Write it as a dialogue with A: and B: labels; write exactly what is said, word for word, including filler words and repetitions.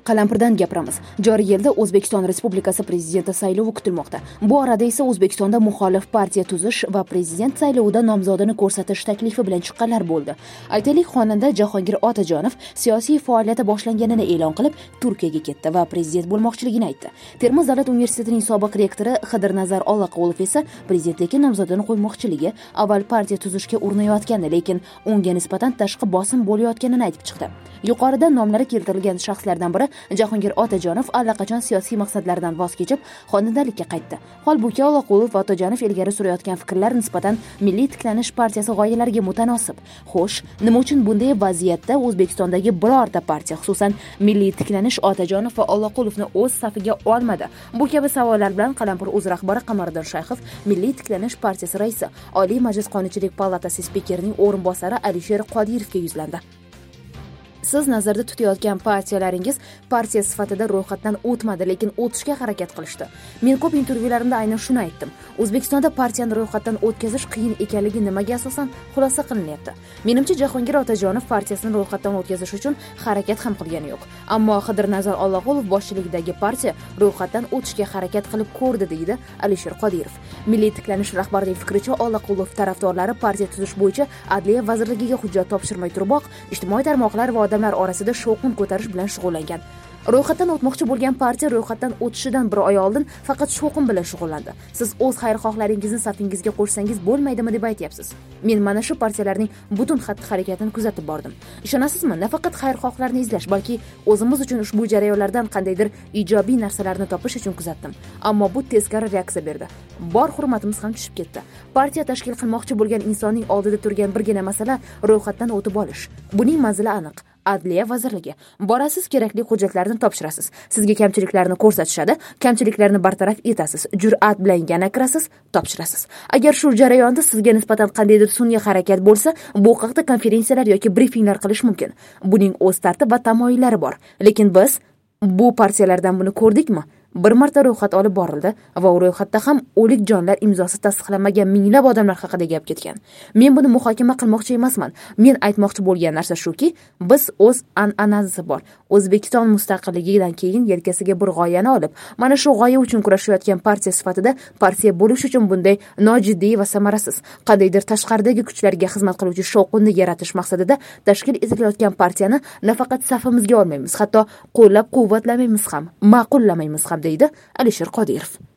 A: Qalampirdan gapiramiz. Joriy yilda O'zbekiston Respublikasi prezidenti saylovi kutilmoqda. Bu orada esa O'zbekistonda muxolif partiya tuzish va prezident saylovida nomzodini ko'rsatish taklifi bilan chiqqanlar bo'ldi. Aytaylik, xonanda Jahongir Otajonov siyosiy faoliyati boshlanganini e'lon qilib, Turkiyaga ketdi va prezident bo'lmoqchiligini aytdi. Termiz davlat universitetining sobiq rektori Xidirnazar Ollaqulov esa prezidentlikka nomzodini qo'ymoqchiligi, avval partiya tuzishga urinayotgandi, lekin unga nisbatan tashqi bosim bo'layotganini aytib chiqdi. Yuqorida nomlari keltirilgan shaxslardan biri Jahongir Otajonov allaqachon siyosiy maqsadlardan voz kechib, xonandalikka qaytdi. Holbuki Ollaqulov va Otajonov ilgari surayotgan fikrlar nisbatan Milliy tiklanish partiyasi g'oyalariga mutanosib. Xo'sh, nima uchun bunday vaziyatda O'zbekistondagi birorta partiya, xususan Milliy tiklanish Otajonov va Ollaqulovni o'z safiga olmadi? Bu kabi savollar bilan Qalampir o'z rahbari Qamariddin Shayxov, Milliy tiklanish partiyasi raisi, Oliy Majlis Qonunchilik palatasi spikerining o'rinbosari Alisher Qodirovga yuzlandi. Siz nazarda tutayotgan partiyalaringiz partiya sifatida ro'yxatdan o'tmadi, lekin o'tishga harakat qilishdi. Men ko'p intervyularimda aynan shuni aytdim. O'zbekistonda partiyani ro'yxatdan o'tkazish qiyin ekanligi nimaga asosan xulosa qilinyapti. Menimcha, Jahongir Otajonov partiyasini ro'yxatdan o'tkazish uchun harakat ham qilgani yo'q. Ammo Xidirnazar Ollaqulov boshchiligidagi partiya ro'yxatdan o'tishga harakat qilib ko'rdi, deydi Alisher Qodirov. Milliy tiklanish rahbarining fikricha, Ollaqulov tarafdorlari partiya tuzish bo'yicha Adliya vazirligiga hujjat topshirmay turiboq, ijtimoiy tarmoqlar va odamlar orasida shovqin ko'tarish bilan shug'ullangan. Ro'yxatdan o'tmoqchi bo'lgan partiya ro'yxatdan o'tishidan bir oy oldin faqat shovqin bilan shug'ullandi. Siz o'z xayrixohlaringizni safingizga qo'shsangiz bo'lmaydimi deb aytyapsiz. Men mana shu partiyalarning butun xatti-harakatini kuzatib bordim. Ishonasizmi, nafaqat xayrixohlarni izlash, balki o'zimiz uchun ushbu jarayonlardan qandaydir ijobiy narsalarni topish uchun kuzatdim. Ammo bu teskari reaksiya berdi. Bor hurmatimiz ham tushib ketdi. Partiya tashkil qilmoqchi bo'lgan insonning oldida turgan birgina masala ro'yxatdan o'tib olish. Buning manzili aniq. Adliya vazirligi. Borasiz, kerakli hujjatlarni topshirasiz. Sizga kamchiliklarni ko'rsatishadi, kamchiliklarni bartaraf etasiz. Jur'at bilan yana kirasiz, topshirasiz. Agar shu jarayonda sizga nisbatan qandaydir sun'iy harakat bo'lsa, bu haqda konferensiyalar yoki brifinglar qilish mumkin. Buning o'z tartib va tamoyillari bor. Lekin biz bu partiyalardan buni ko'rdikmi? Bir marta ro'yxat olib borildi va u ro'yxatda ham o'lik jonlar imzosi tasdiqlanmagan minglab odamlar haqida gap ketgan. Men buni muhokama qilmoqchi emasman. Men aytmoqchi bo'lgan narsa shuki, biz o'z an'anasi bor. O'zbekiston mustaqilligidan keyin yelkasiga bir g'oyani olib, mana shu g'oya uchun kurashayotgan partiya sifatida partiya bo'lish uchun bunday nojiddiy va samarasiz, qandaydir tashqaridagi kuchlarga xizmat qiluvchi shovqinni yaratish maqsadida tashkil etilayotgan partiyani nafaqat safimizga olmaymiz, hatto qo'llab-quvvatlamaymiz ham, ma'qullamaymiz ham, deydi Alisher Qodirov.